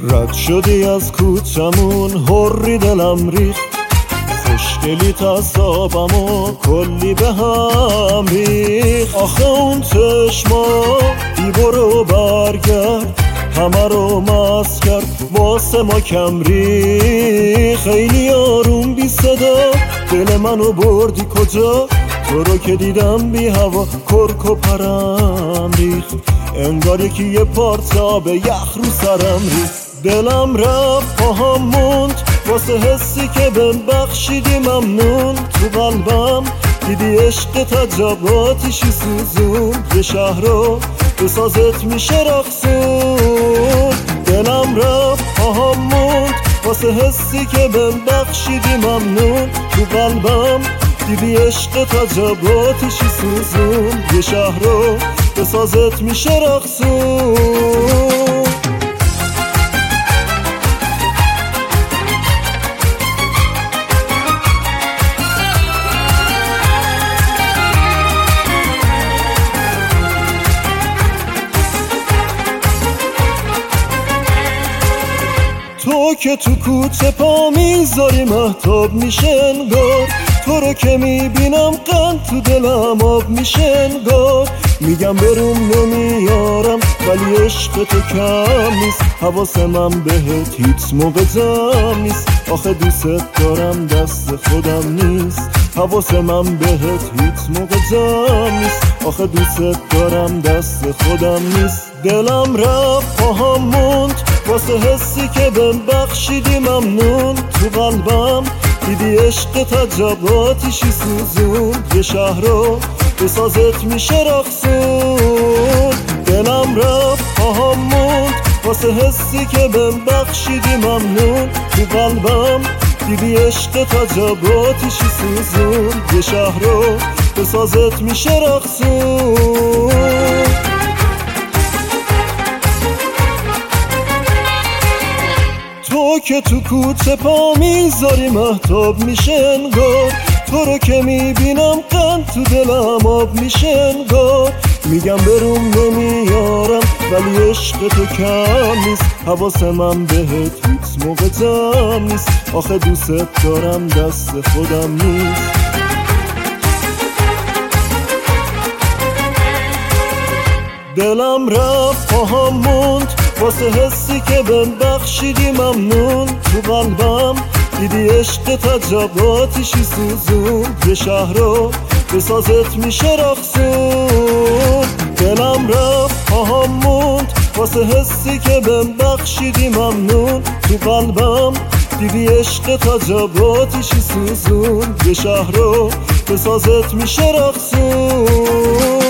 رد شدی از کوچمون، حری دلم ریخت، خوشگلی تصابمو کلی به هم ریخت. آخه اون چشما بی برو برگرد همه رو مست کرد، واسه ما کم ریخت. خیلی آروم بی صدا دل منو بردی کجا، تو رو که دیدم بی هوا کرک و پرم ریخت. انگار یکی یه پارچه به یخ رو سرم ریخت. دلم رفت پاهم موند واسه حسی که بهم بخشیدی ممنون. تو قلبم دیدی عشق تجرباتیشی سوزون، یه شهر رو به سازت میشه رقصون. دلم رفت پاهم موند واسه حسی که بهم بخشیدی ممنون. تو قلبم دیدی عشق تجرباتیشی سوزون، یه شهر رو به سازت میشه رقصون. تو که تو کوچه پا میذاری مهتاب میشه انگار، تو رو که میبینم قند تو دلم آب میشه انگار. میگم بروم نمیارم ولی عشق تو کم نیست، حواس من بهت هیچ موقع جمع نیست. آخه دوست دارم دست خودم نیست، حواس من بهت هیچ موقع جمع نیست. آخه دوست دارم دست خودم نیست. دلم رفت پاهم موند واسه حسی که بهم بخشیدی ممنون. تو قلبم دیدی عشق تجرباتیشی سوزون، یه شهر رو به سازت میشه رقصون. دلم رفت پاهم موند واسه حسی که بهم بخشیدی ممنون. تو قلبم دیدی عشق تجرباتیشی سوزون، یه شهر رو به سازت میشه رقصون. تو که تو کوچه پا میذاری مهتاب میشه انگار، تو رو که میبینم قند تو دلم آب میشه انگار. میگم بروم نمیارم ولی عشق تو کم نیست، حواس من بهت هیچ موقع جمع نیست. آخه دوست دارم دست خودم نیست. دلم رفت پاهم موند واسه حسی که بهم بخشیدی ممنون. تو قلبم دیدی عشق تجرباتیشی سوزون، یه شهر رو به سازت میشه رقصون. دلم رفت پاهم موند واسه حسی که بهم بخشیدی ممنون. تو قلبم دیدی عشق تجرباتیشی سوزون، یه شهر رو به سازت میشه رقصون.